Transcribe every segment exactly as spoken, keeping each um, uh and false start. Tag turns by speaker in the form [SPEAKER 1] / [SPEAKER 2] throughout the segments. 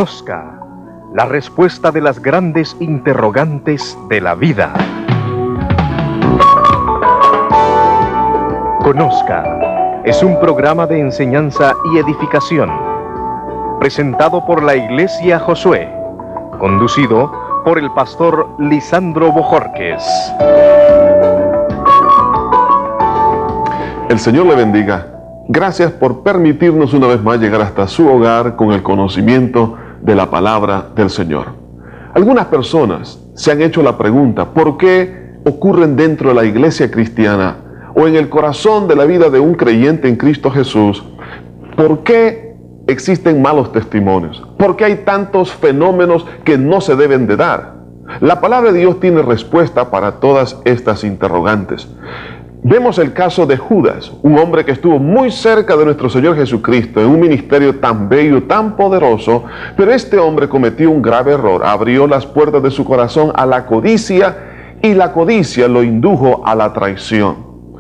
[SPEAKER 1] Conozca la respuesta de las grandes interrogantes de la vida. Conozca es un programa de enseñanza y edificación, presentado por la Iglesia Josué, conducido por el pastor Lisandro Bojorquez.
[SPEAKER 2] El Señor le bendiga. Gracias por permitirnos una vez más llegar hasta su hogar con el conocimiento de la palabra del Señor. Algunas personas se han hecho la pregunta, ¿por qué ocurren dentro de la iglesia cristiana o en el corazón de la vida de un creyente en Cristo Jesús? ¿Por qué existen malos testimonios? ¿Por qué hay tantos fenómenos que no se deben de dar? La palabra de Dios tiene respuesta para todas estas interrogantes. Vemos el caso de Judas, un hombre que estuvo muy cerca de nuestro Señor Jesucristo en un ministerio tan bello, tan poderoso, pero este hombre cometió un grave error, abrió las puertas de su corazón a la codicia y la codicia lo indujo a la traición.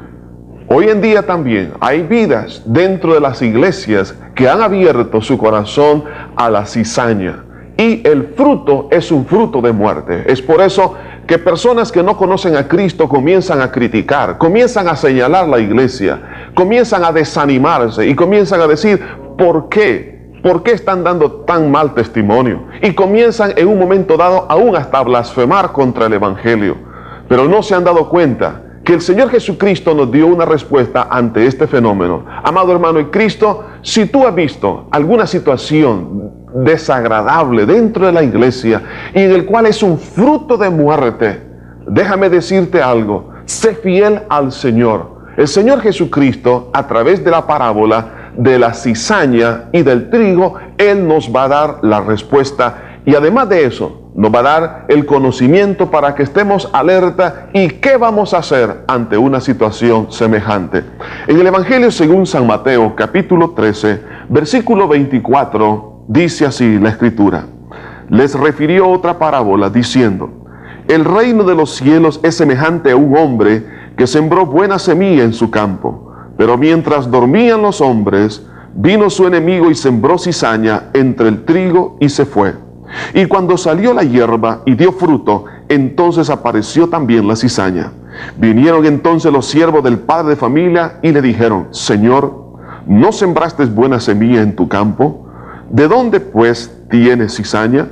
[SPEAKER 2] Hoy en día también hay vidas dentro de las iglesias que han abierto su corazón a la cizaña y el fruto es un fruto de muerte. Es por eso que personas que no conocen a Cristo comienzan a criticar, comienzan a señalar la iglesia, comienzan a desanimarse y comienzan a decir, ¿por qué? ¿Por qué están dando tan mal testimonio? Y comienzan en un momento dado aún hasta a blasfemar contra el Evangelio. Pero no se han dado cuenta que el Señor Jesucristo nos dio una respuesta ante este fenómeno. Amado hermano en Cristo, si tú has visto alguna situación desagradable dentro de la iglesia y en el cual es un fruto de muerte, déjame decirte algo, sé fiel al Señor. El Señor Jesucristo, a través de la parábola de la cizaña y del trigo, Él nos va a dar la respuesta y además de eso, nos va a dar el conocimiento para que estemos alerta y qué vamos a hacer ante una situación semejante. En el Evangelio según San Mateo, capítulo trece, versículo veinticuatro, dice así la Escritura. Les refirió otra parábola diciendo, el reino de los cielos es semejante a un hombre que sembró buena semilla en su campo, pero mientras dormían los hombres, vino su enemigo y sembró cizaña entre el trigo y se fue. Y cuando salió la hierba y dio fruto, entonces apareció también la cizaña. Vinieron entonces los siervos del padre de familia y le dijeron, Señor, ¿no sembraste buena semilla en tu campo? ¿De dónde pues tienes cizaña?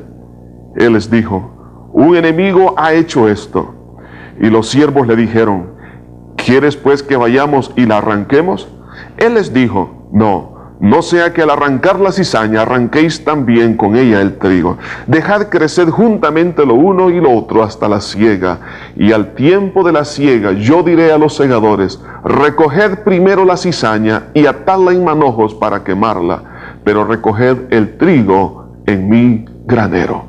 [SPEAKER 2] Él les dijo, un enemigo ha hecho esto. Y los siervos le dijeron, ¿quieres pues que vayamos y la arranquemos? Él les dijo, no. No sea que al arrancar la cizaña arranquéis también con ella el trigo. Dejad crecer juntamente lo uno y lo otro hasta la siega. Y al tiempo de la siega yo diré a los segadores, recoged primero la cizaña y atadla en manojos para quemarla, pero recoged el trigo en mi granero.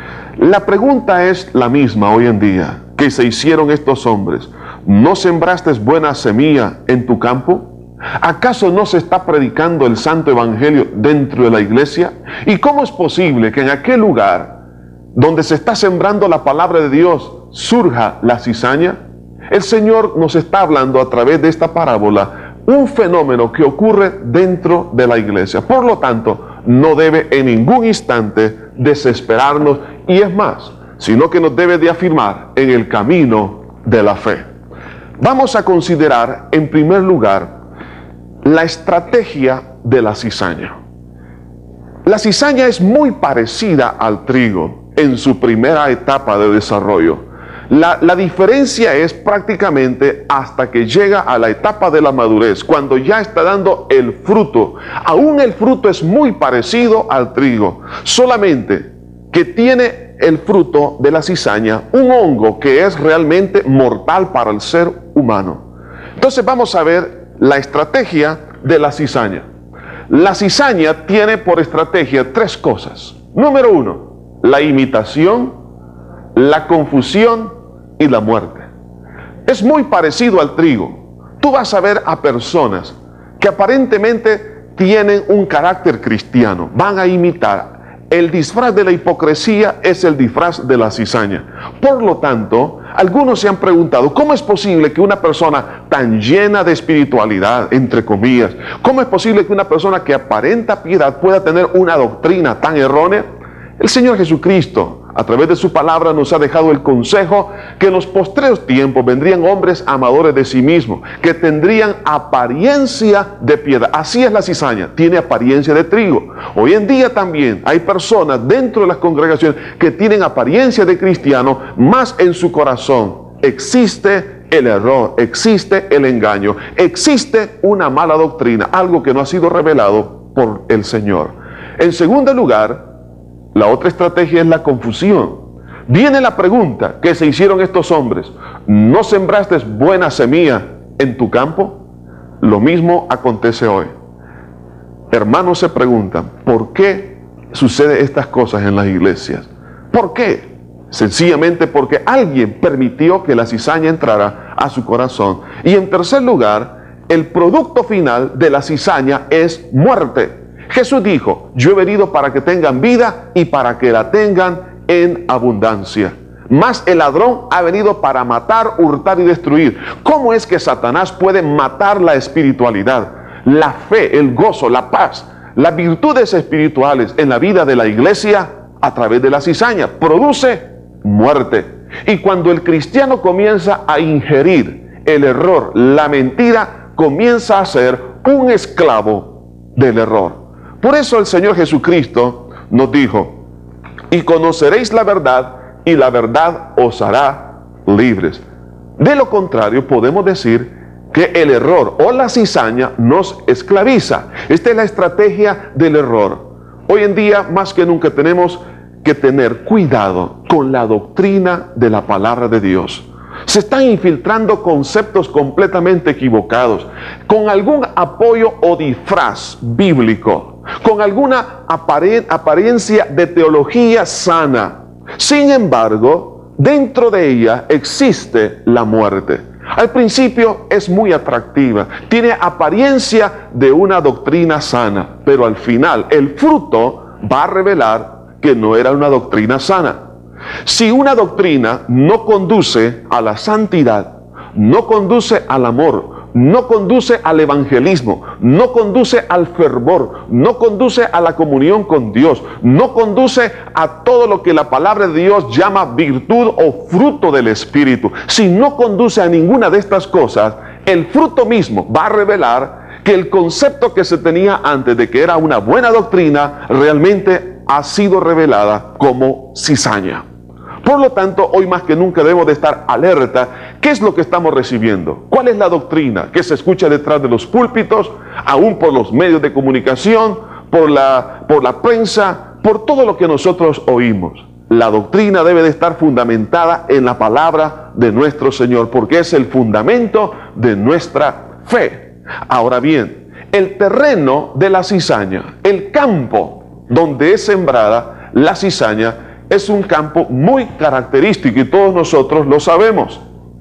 [SPEAKER 2] La pregunta es la misma hoy en día que se hicieron estos hombres. ¿No sembraste buena semilla en tu campo? ¿Acaso no se está predicando el santo evangelio dentro de la iglesia? ¿Y cómo es posible que en aquel lugar donde se está sembrando la palabra de Dios surja la cizaña? El Señor nos está hablando a través de esta parábola un fenómeno que ocurre dentro de la iglesia. Por lo tanto, no debe en ningún instante desesperarnos y es más, sino que nos debe de afirmar en el camino de la fe. Vamos a considerar en primer lugar la estrategia de la cizaña. La cizaña es muy parecida al trigo en su primera etapa de desarrollo. La, la diferencia es prácticamente hasta que llega a la etapa de la madurez, cuando ya está dando el fruto. Aún el fruto es muy parecido al trigo, solamente que tiene el fruto de la cizaña un hongo que es realmente mortal para el ser humano. Entonces vamos a ver la estrategia de la cizaña. La cizaña tiene por estrategia tres cosas. Número uno, la imitación, la confusión y la muerte. Es muy parecido al trigo. Tú vas a ver a personas que aparentemente tienen un carácter cristiano, van a imitar. El disfraz de la hipocresía es el disfraz de la cizaña. Por lo tanto, algunos se han preguntado, ¿cómo es posible que una persona tan llena de espiritualidad, entre comillas, cómo es posible que una persona que aparenta piedad pueda tener una doctrina tan errónea? El Señor Jesucristo, a través de su palabra, nos ha dejado el consejo que en los postreros tiempos vendrían hombres amadores de sí mismos, que tendrían apariencia de piedad. Así es la cizaña, tiene apariencia de trigo. Hoy en día también hay personas dentro de las congregaciones que tienen apariencia de cristiano, mas en su corazón existe el error, existe el engaño, existe una mala doctrina, algo que no ha sido revelado por el Señor. En segundo lugar, la otra estrategia es la confusión. Viene la pregunta que se hicieron estos hombres: ¿no sembraste buena semilla en tu campo? Lo mismo acontece hoy. Hermanos se preguntan, ¿por qué suceden estas cosas en las iglesias? ¿Por qué? Sencillamente porque alguien permitió que la cizaña entrara a su corazón. Y en tercer lugar, el producto final de la cizaña es muerte. Jesús dijo: yo he venido para que tengan vida y para que la tengan en abundancia. Mas el ladrón ha venido para matar, hurtar y destruir. ¿Cómo es que Satanás puede matar la espiritualidad, la fe, el gozo, la paz, las virtudes espirituales en la vida de la iglesia? A través de la cizaña. Produce muerte. Y cuando el cristiano comienza a ingerir el error, la mentira, comienza a ser un esclavo del error. Por eso el Señor Jesucristo nos dijo: y conoceréis la verdad, y la verdad os hará libres. De lo contrario, podemos decir que el error o la cizaña nos esclaviza. Esta es la estrategia del error. Hoy en día, más que nunca, tenemos que tener cuidado con la doctrina de la palabra de Dios. Se están infiltrando conceptos completamente equivocados, con algún apoyo o disfraz bíblico, con alguna apare- apariencia de teología sana. Sin embargo, dentro de ella existe la muerte. Al principio es muy atractiva, tiene apariencia de una doctrina sana, pero al final el fruto va a revelar que no era una doctrina sana. Si una doctrina no conduce a la santidad, no conduce al amor, no conduce al evangelismo, no conduce al fervor, no conduce a la comunión con Dios, no conduce a todo lo que la palabra de Dios llama virtud o fruto del Espíritu, si no conduce a ninguna de estas cosas, el fruto mismo va a revelar que el concepto que se tenía antes de que era una buena doctrina realmente ha sido revelada como cizaña. Por lo tanto, hoy más que nunca debemos de estar alerta. ¿Qué es lo que estamos recibiendo? ¿Cuál es la doctrina que se escucha detrás de los púlpitos, aún por los medios de comunicación, por la, por la prensa, por todo lo que nosotros oímos? La doctrina debe de estar fundamentada en la palabra de nuestro Señor, porque es el fundamento de nuestra fe. Ahora bien, el terreno de la cizaña, el campo donde es sembrada la cizaña, es un campo muy característico y todos nosotros lo sabemos.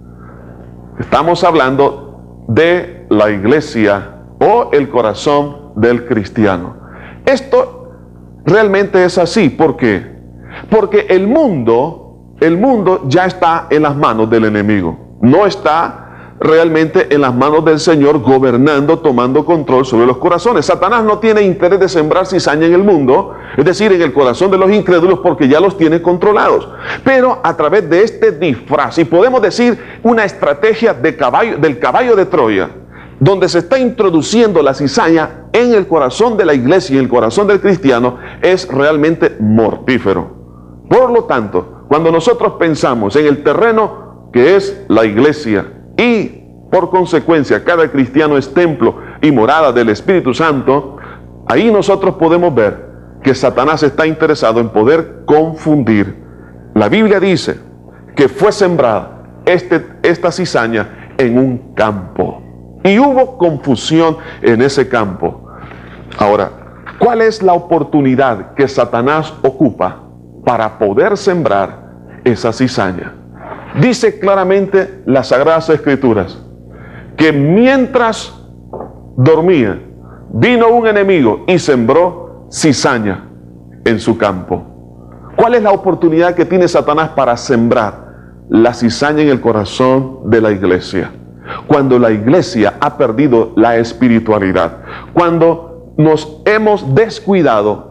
[SPEAKER 2] Estamos hablando de la iglesia o el corazón del cristiano. Esto realmente es así. ¿Por qué? Porque el mundo, el mundo ya está en las manos del enemigo. No está realmente en las manos del Señor gobernando, tomando control sobre los corazones. Satanás no tiene interés de sembrar cizaña en el mundo, es decir, en el corazón de los incrédulos, porque ya los tiene controlados. Pero a través de este disfraz, y podemos decir una estrategia de caballo, del caballo de Troya, donde se está introduciendo la cizaña en el corazón de la iglesia y en el corazón del cristiano, es realmente mortífero. Por lo tanto, cuando nosotros pensamos en el terreno que es la iglesia, y por consecuencia cada cristiano es templo y morada del Espíritu Santo, ahí nosotros podemos ver que Satanás está interesado en poder confundir. La Biblia dice que fue sembrada este, esta cizaña en un campo y hubo confusión en ese campo. Ahora, ¿cuál es la oportunidad que Satanás ocupa para poder sembrar esa cizaña? Dice claramente las Sagradas Escrituras que mientras dormía, vino un enemigo y sembró cizaña en su campo. ¿Cuál es la oportunidad que tiene Satanás para sembrar la cizaña en el corazón de la iglesia? Cuando la iglesia ha perdido la espiritualidad, cuando nos hemos descuidado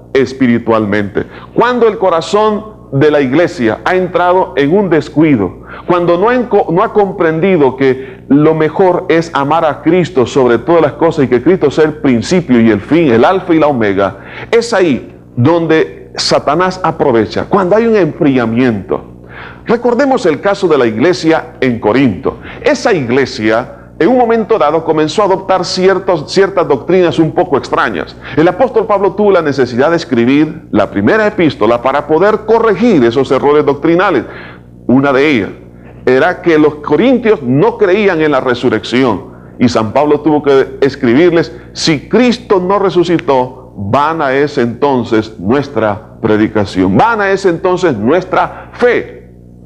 [SPEAKER 2] espiritualmente. Cuando el corazón de la iglesia ha entrado en un descuido, cuando no, en, no ha comprendido que lo mejor es amar a Cristo sobre todas las cosas y que Cristo sea el principio y el fin, el alfa y la omega, es ahí donde Satanás aprovecha, cuando hay un enfriamiento. Recordemos el caso de la iglesia en Corinto. Esa iglesia en un momento dado comenzó a adoptar ciertos, ciertas doctrinas un poco extrañas. El apóstol Pablo tuvo la necesidad de escribir la primera epístola para poder corregir esos errores doctrinales. Una de ellas era que los corintios no creían en la resurrección. Y San Pablo tuvo que escribirles: si Cristo no resucitó, vana es entonces nuestra predicación, vana es entonces nuestra fe.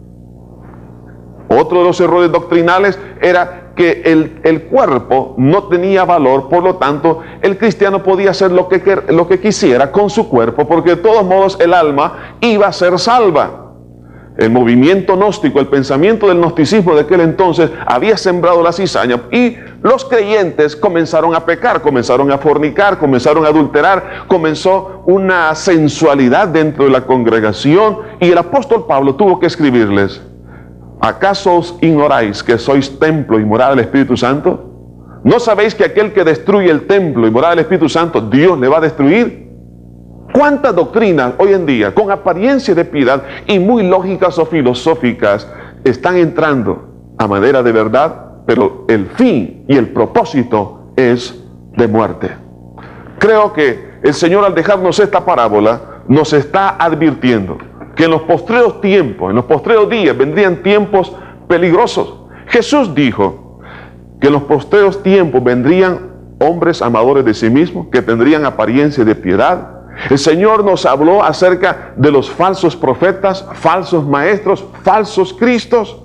[SPEAKER 2] Otro de los errores doctrinales era que el, el cuerpo no tenía valor, por lo tanto el cristiano podía hacer lo que, lo que quisiera con su cuerpo, porque de todos modos el alma iba a ser salva. El movimiento gnóstico, el pensamiento del gnosticismo de aquel entonces había sembrado la cizaña, y los creyentes comenzaron a pecar, comenzaron a fornicar, comenzaron a adulterar, comenzó una sensualidad dentro de la congregación, y el apóstol Pablo tuvo que escribirles: ¿acaso os ignoráis que sois templo y morada del Espíritu Santo? ¿No sabéis que aquel que destruye el templo y morada del Espíritu Santo, Dios le va a destruir? ¿Cuántas doctrinas hoy en día, con apariencia de piedad y muy lógicas o filosóficas, están entrando a manera de verdad, pero el fin y el propósito es de muerte? Creo que el Señor, al dejarnos esta parábola, nos está advirtiendo que en los postreros tiempos, en los postreros días, vendrían tiempos peligrosos. Jesús dijo que en los postreros tiempos vendrían hombres amadores de sí mismos, que tendrían apariencia de piedad. El Señor nos habló acerca de los falsos profetas, falsos maestros, falsos cristos.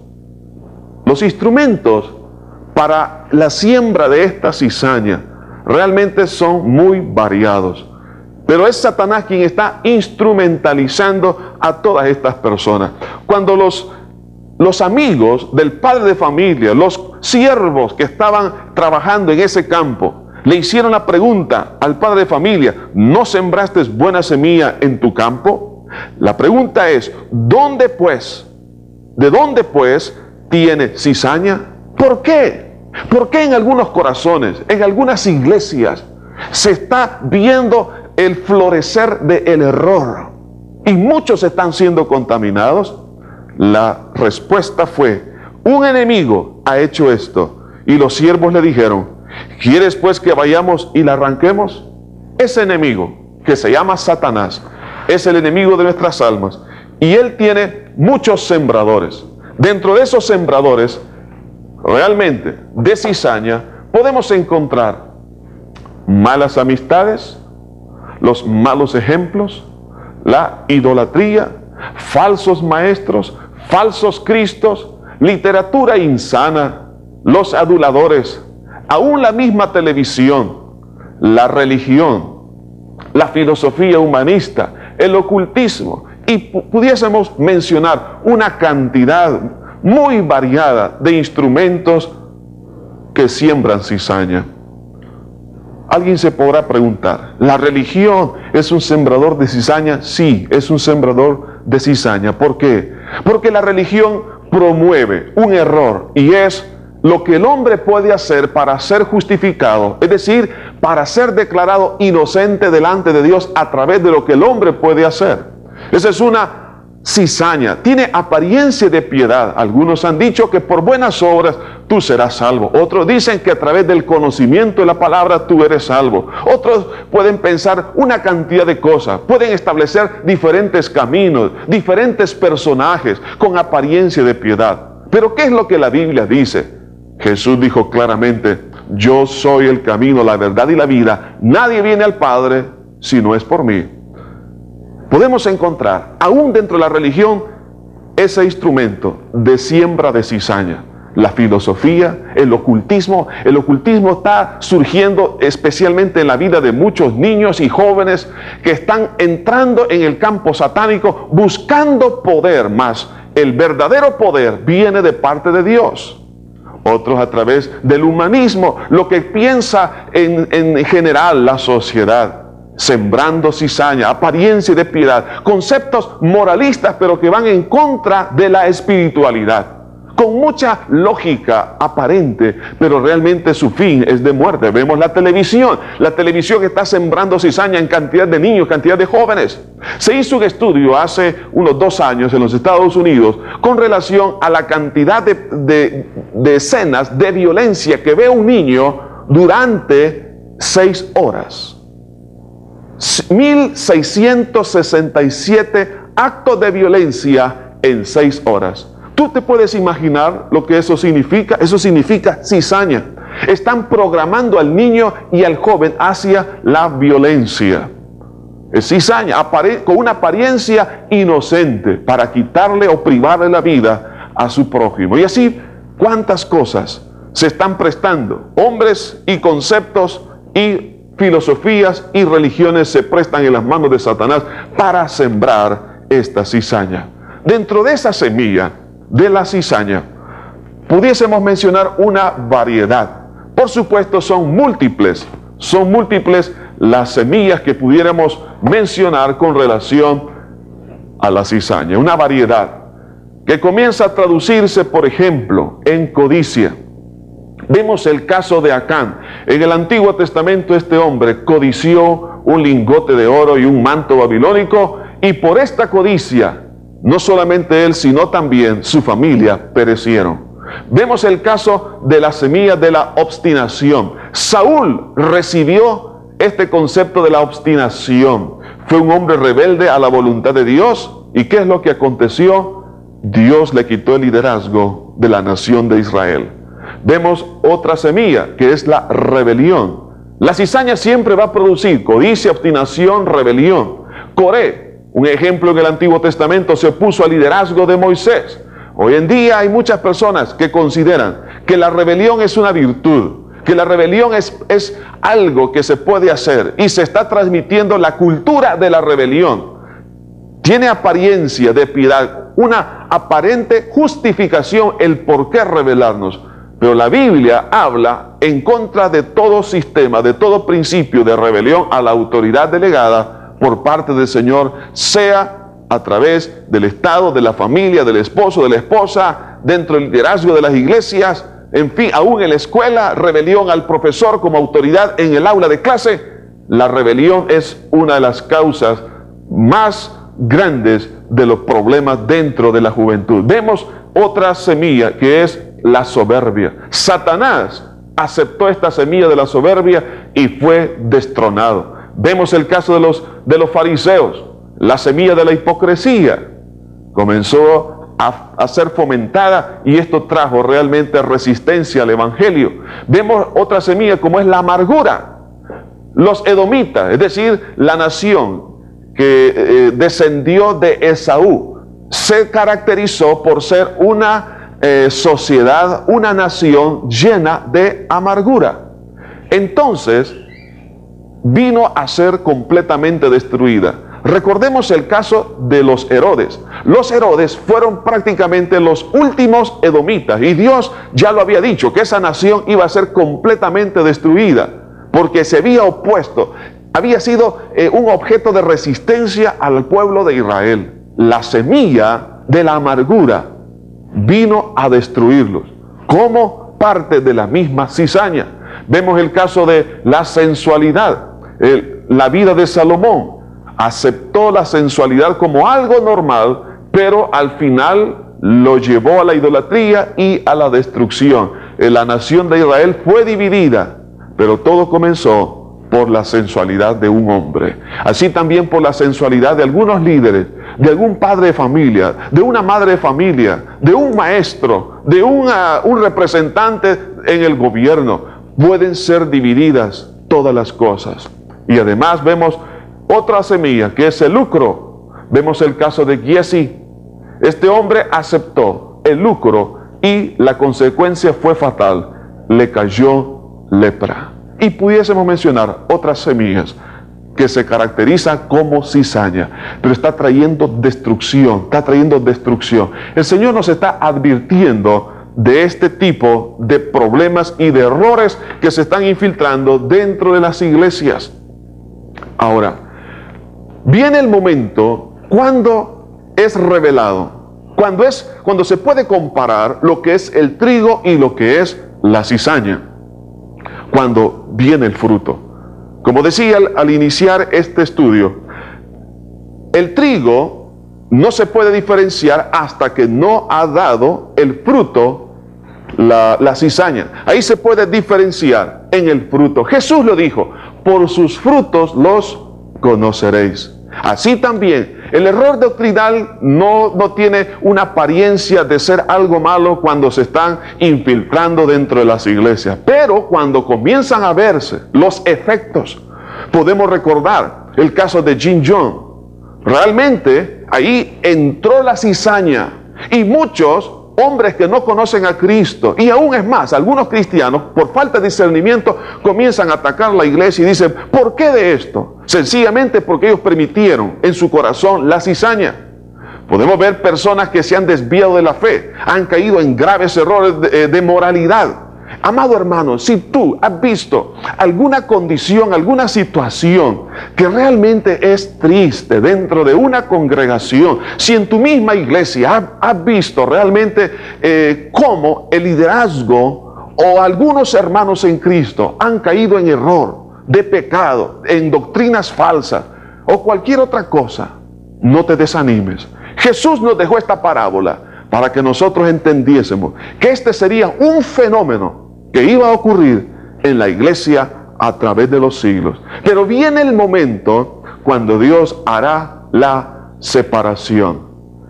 [SPEAKER 2] Los instrumentos para la siembra de esta cizaña realmente son muy variados. Pero es Satanás quien está instrumentalizando a todas estas personas. Cuando los, los amigos del padre de familia, los siervos que estaban trabajando en ese campo, le hicieron la pregunta al padre de familia: ¿no sembraste buena semilla en tu campo? La pregunta es: ¿dónde pues? ¿De dónde pues tiene cizaña? ¿Por qué? ¿Por qué en algunos corazones, en algunas iglesias, se está viendo el florecer del error y muchos están siendo contaminados? La respuesta fue: un enemigo ha hecho esto. Y los siervos le dijeron: ¿quieres pues que vayamos y la arranquemos? Ese enemigo, que se llama Satanás, es el enemigo de nuestras almas, y él tiene muchos sembradores. Dentro de esos sembradores, realmente, de cizaña, podemos encontrar malas amistades, los malos ejemplos, la idolatría, falsos maestros, falsos cristos, literatura insana, los aduladores, aún la misma televisión, la religión, la filosofía humanista, el ocultismo, y pudiésemos mencionar una cantidad muy variada de instrumentos que siembran cizaña. Alguien se podrá preguntar: ¿la religión es un sembrador de cizaña? Sí, es un sembrador de cizaña. ¿Por qué? Porque la religión promueve un error, y es lo que el hombre puede hacer para ser justificado, es decir, para ser declarado inocente delante de Dios a través de lo que el hombre puede hacer. Esa es una cizaña, tiene apariencia de piedad. Algunos han dicho que por buenas obras tú serás salvo. Otros dicen que a través del conocimiento de la palabra tú eres salvo. Otros pueden pensar una cantidad de cosas. Pueden establecer diferentes caminos, diferentes personajes con apariencia de piedad. Pero ¿qué es lo que la Biblia dice? Jesús dijo claramente: yo soy el camino, la verdad y la vida. Nadie viene al Padre si no es por mí. Podemos encontrar, aún dentro de la religión, ese instrumento de siembra de cizaña. La filosofía, el ocultismo. El ocultismo está surgiendo especialmente en la vida de muchos niños y jóvenes que están entrando en el campo satánico buscando poder, más el verdadero poder viene de parte de Dios. Otros a través del humanismo, lo que piensa en, en general la sociedad. sembrando cizaña, apariencia de piedad, conceptos moralistas, pero que van en contra de la espiritualidad, con mucha lógica aparente, pero realmente su fin es de muerte. Vemos la televisión, la televisión está sembrando cizaña en cantidad de niños, cantidad de jóvenes. Se hizo un estudio hace unos dos años en los Estados Unidos con relación a la cantidad de, de, de escenas de violencia que ve un niño durante seis horas. mil seiscientos sesenta y siete actos de violencia en seis horas. ¿Tú te puedes imaginar lo que eso significa? Eso significa cizaña. Están programando al niño y al joven hacia la violencia. Es cizaña, con una apariencia inocente para quitarle o privarle la vida a su prójimo. Y así, ¿cuántas cosas se están prestando? Hombres y conceptos y filosofías y religiones se prestan en las manos de Satanás para sembrar esta cizaña. Dentro de esa semilla de la cizaña, pudiésemos mencionar una variedad. Por supuesto, son múltiples, son múltiples las semillas que pudiéramos mencionar con relación a la cizaña. Una variedad que comienza a traducirse, por ejemplo, en codicia. Vemos el caso de Acán. En el Antiguo Testamento este hombre codició un lingote de oro y un manto babilónico, y por esta codicia, no solamente él, sino también su familia perecieron. Vemos el caso de la semilla de la obstinación. Saúl recibió este concepto de la obstinación. Fue un hombre rebelde a la voluntad de Dios. ¿Y qué es lo que aconteció? Dios le quitó el liderazgo de la nación de Israel. Vemos otra semilla, que es la rebelión. La cizaña siempre va a producir codicia, obstinación, rebelión. Coré, un ejemplo en el Antiguo Testamento, se opuso al liderazgo de Moisés. Hoy en día hay muchas personas que consideran que la rebelión es una virtud, que la rebelión es, es algo que se puede hacer, y se está transmitiendo la cultura de la rebelión. Tiene apariencia de piedad, una aparente justificación el por qué rebelarnos. Pero la Biblia habla en contra de todo sistema, de todo principio de rebelión a la autoridad delegada por parte del Señor, sea a través del Estado, de la familia, del esposo, de la esposa, dentro del liderazgo de las iglesias, en fin, aún en la escuela, rebelión al profesor como autoridad en el aula de clase. La rebelión es una de las causas más grandes de los problemas dentro de la juventud. Vemos otra semilla, que es la soberbia. Satanás aceptó esta semilla de la soberbia y fue destronado. Vemos el caso de los, de los fariseos. La semilla de la hipocresía comenzó a, a ser fomentada, y esto trajo realmente resistencia al evangelio. Vemos otra semilla como es la amargura. Los edomitas, es decir, la nación que eh, descendió de Esaú, se caracterizó por ser una Eh, sociedad, una nación llena de amargura. Entonces vino a ser completamente destruida. Recordemos el caso de los Herodes. Los Herodes fueron prácticamente los últimos edomitas, y Dios ya lo había dicho, que esa nación iba a ser completamente destruida, porque se había opuesto, había sido eh, un objeto de resistencia al pueblo de Israel. La semilla de la amargura vino a destruirlos como parte de la misma cizaña. Vemos el caso de la sensualidad. El, la vida de Salomón aceptó la sensualidad como algo normal, pero al final lo llevó a la idolatría y a la destrucción. La nación de Israel fue dividida, pero todo comenzó por la sensualidad de un hombre. Así también por la sensualidad de algunos líderes, de algún padre de familia, de una madre de familia, de un maestro, de una, un representante en el gobierno. Pueden ser divididas todas las cosas. Y además vemos otra semilla, que es el lucro. Vemos el caso de Giezi. Este hombre aceptó el lucro y la consecuencia fue fatal. Le cayó lepra. Y pudiésemos mencionar otras semillas que se caracterizan como cizaña, pero está trayendo destrucción, está trayendo destrucción. El Señor nos está advirtiendo de este tipo de problemas y de errores que se están infiltrando dentro de las iglesias. Ahora, viene el momento cuando es revelado, cuando, es, cuando se puede comparar lo que es el trigo y lo que es la cizaña, cuando viene el fruto. Como decía al, al iniciar este estudio, el trigo no se puede diferenciar hasta que no ha dado el fruto la, la cizaña. Ahí se puede diferenciar en el fruto. Jesús lo dijo, por sus frutos los conoceréis. Así también, el error doctrinal no, no tiene una apariencia de ser algo malo cuando se están infiltrando dentro de las iglesias. Pero cuando comienzan a verse los efectos, podemos recordar el caso de Jim Jones. Realmente ahí entró la cizaña y muchos hombres que no conocen a Cristo, y aún es más, algunos cristianos, por falta de discernimiento, comienzan a atacar la iglesia y dicen, ¿por qué de esto? Sencillamente porque ellos permitieron en su corazón la cizaña. Podemos ver personas que se han desviado de la fe, han caído en graves errores de, de moralidad. Amado hermano, si tú has visto alguna condición, alguna situación que realmente es triste dentro de una congregación, si en tu misma iglesia has, has visto realmente eh, cómo el liderazgo o algunos hermanos en Cristo han caído en error, de pecado, en doctrinas falsas o cualquier otra cosa, no te desanimes. Jesús nos dejó esta parábola para que nosotros entendiésemos que este sería un fenómeno que iba a ocurrir en la iglesia a través de los siglos. Pero viene el momento cuando Dios hará la separación.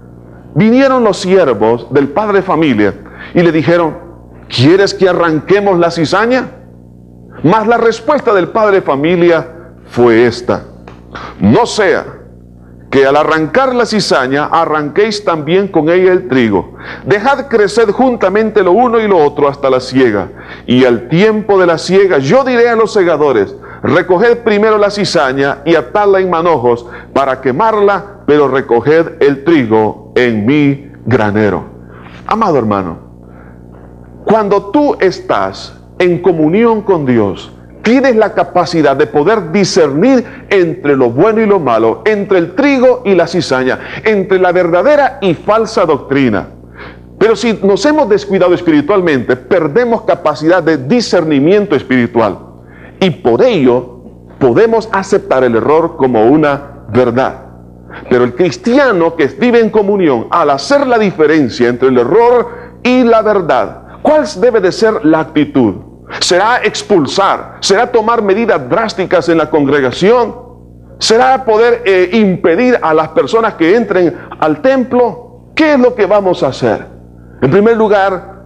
[SPEAKER 2] Vinieron los siervos del padre de familia y le dijeron, ¿quieres que arranquemos la cizaña? Mas la respuesta del padre de familia fue esta: no sea que al arrancar la cizaña arranquéis también con ella el trigo. Dejad crecer juntamente lo uno y lo otro hasta la siega. Y al tiempo de la siega yo diré a los segadores, recoged primero la cizaña y atadla en manojos para quemarla, pero recoged el trigo en mi granero. Amado hermano, cuando tú estás en comunión con Dios, tienes la capacidad de poder discernir entre lo bueno y lo malo, entre el trigo y la cizaña, entre la verdadera y falsa doctrina. Pero si nos hemos descuidado espiritualmente, perdemos capacidad de discernimiento espiritual. Y por ello podemos aceptar el error como una verdad. Pero el cristiano que vive en comunión, al hacer la diferencia entre el error y la verdad, ¿cuál debe de ser la actitud? ¿Será expulsar? ¿Será tomar medidas drásticas en la congregación? ¿Será poder eh, impedir a las personas que entren al templo? ¿Qué es lo que vamos a hacer? En primer lugar,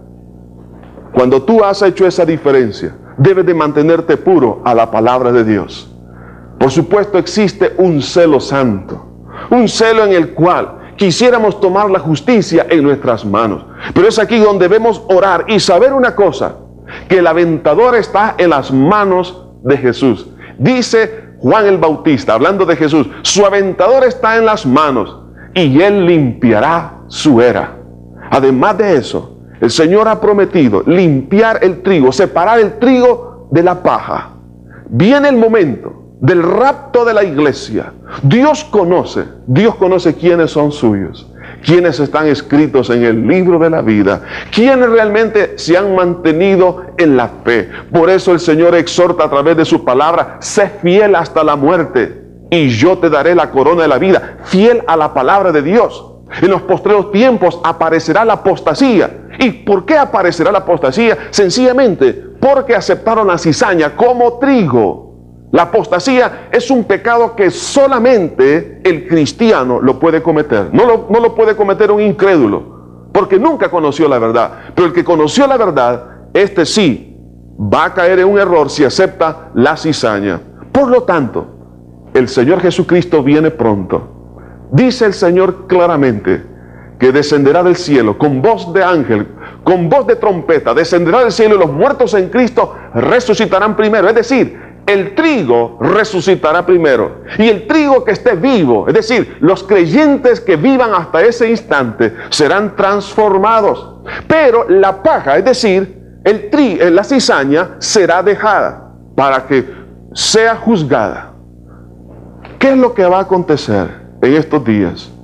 [SPEAKER 2] cuando tú has hecho esa diferencia, debes de mantenerte puro a la palabra de Dios. Por supuesto, existe un celo santo, un celo en el cual quisiéramos tomar la justicia en nuestras manos. Pero es aquí donde debemos orar y saber una cosa, que el aventador está en las manos de Jesús. Dice Juan el Bautista, hablando de Jesús, su aventador está en las manos y él limpiará su era. Además de eso, el Señor ha prometido limpiar el trigo, separar el trigo de la paja. Viene el momento del rapto de la iglesia. Dios conoce, Dios conoce quiénes son suyos, quienes están escritos en el libro de la vida, quienes realmente se han mantenido en la fe. Por eso el Señor exhorta a través de su palabra, sé fiel hasta la muerte y yo te daré la corona de la vida. Fiel a la palabra de Dios. En los postreros tiempos aparecerá la apostasía. ¿Y por qué aparecerá la apostasía? Sencillamente porque aceptaron la cizaña como trigo. La apostasía es un pecado que solamente el cristiano lo puede cometer. No lo, no lo puede cometer un incrédulo, porque nunca conoció la verdad. Pero el que conoció la verdad, este sí va a caer en un error si acepta la cizaña. Por lo tanto, el Señor Jesucristo viene pronto. Dice el Señor claramente que descenderá del cielo con voz de ángel, con voz de trompeta, descenderá del cielo y los muertos en Cristo resucitarán primero. Es decir, el trigo resucitará primero. Y el trigo que esté vivo, es decir, los creyentes que vivan hasta ese instante, serán transformados. Pero la paja, es decir, el tri, la cizaña, será dejada para que sea juzgada. ¿Qué es lo que va a acontecer en estos días?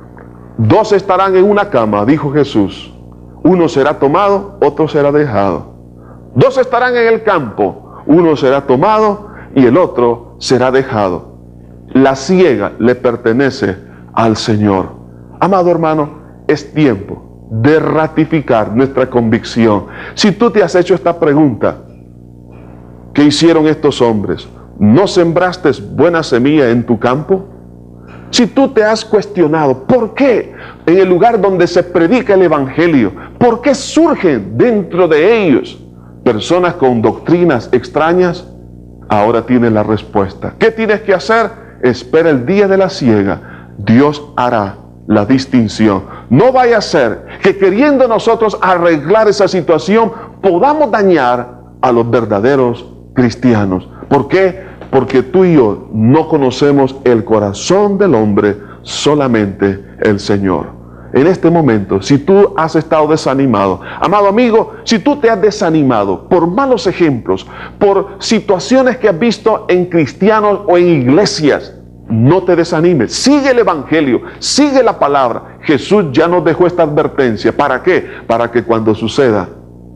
[SPEAKER 2] Dos estarán en una cama, dijo Jesús. Uno será tomado, otro será dejado. Dos estarán en el campo, uno será tomado y el otro será dejado. La siega le pertenece al Señor. Amado hermano, es tiempo de ratificar nuestra convicción. Si tú te has hecho esta pregunta, ¿qué hicieron estos hombres? ¿No sembraste buena semilla en tu campo? Si tú te has cuestionado, ¿por qué en el lugar donde se predica el Evangelio, por qué surgen dentro de ellos personas con doctrinas extrañas? Ahora tienes la respuesta. ¿Qué tienes que hacer? Espera el día de la siega. Dios hará la distinción. No vaya a ser que queriendo nosotros arreglar esa situación, podamos dañar a los verdaderos cristianos. ¿Por qué? Porque tú y yo no conocemos el corazón del hombre, solamente el Señor. En este momento, si tú has estado desanimado, amado amigo, si tú te has desanimado por malos ejemplos, por situaciones que has visto en cristianos o en iglesias, no te desanimes. Sigue el Evangelio, sigue la palabra. Jesús ya nos dejó esta advertencia. ¿Para qué? Para que cuando suceda,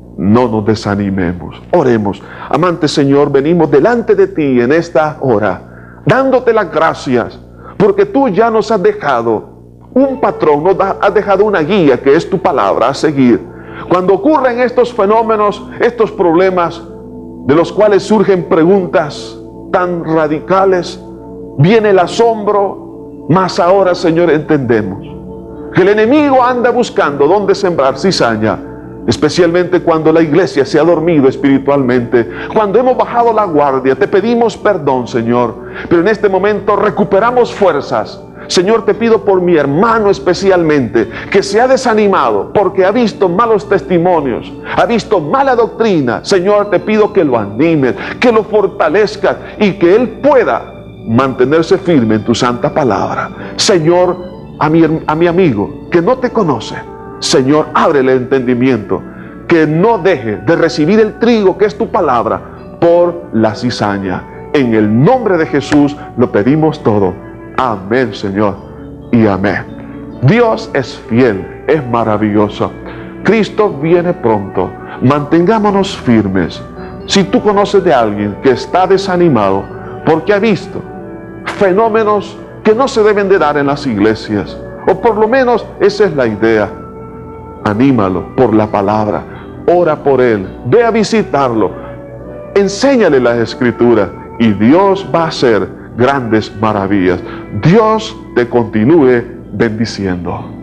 [SPEAKER 2] no nos desanimemos. Oremos. Amante Señor, venimos delante de ti en esta hora, dándote las gracias, porque tú ya nos has dejado un patrón, nos has dejado una guía que es tu palabra a seguir. Cuando ocurren estos fenómenos, estos problemas, de los cuales surgen preguntas tan radicales, viene el asombro, mas ahora, Señor, entendemos que el enemigo anda buscando dónde sembrar cizaña, especialmente cuando la iglesia se ha dormido espiritualmente, cuando hemos bajado la guardia. Te pedimos perdón, Señor, pero en este momento recuperamos fuerzas. Señor, te pido por mi hermano especialmente, que se ha desanimado porque ha visto malos testimonios, ha visto mala doctrina. Señor, te pido que lo animes, que lo fortalezcas y que él pueda mantenerse firme en tu santa palabra. Señor, a mi, a mi amigo que no te conoce, Señor, ábrele el entendimiento, que no deje de recibir el trigo que es tu palabra por la cizaña. En el nombre de Jesús lo pedimos todo. Amén, Señor, y amén. Dios es fiel, es maravilloso. Cristo viene pronto. Mantengámonos firmes. Si tú conoces de alguien que está desanimado porque ha visto fenómenos que no se deben de dar en las iglesias, o por lo menos esa es la idea, anímalo por la palabra, ora por él, ve a visitarlo, enséñale las escrituras y Dios va a hacer grandes maravillas. Dios te continúe bendiciendo.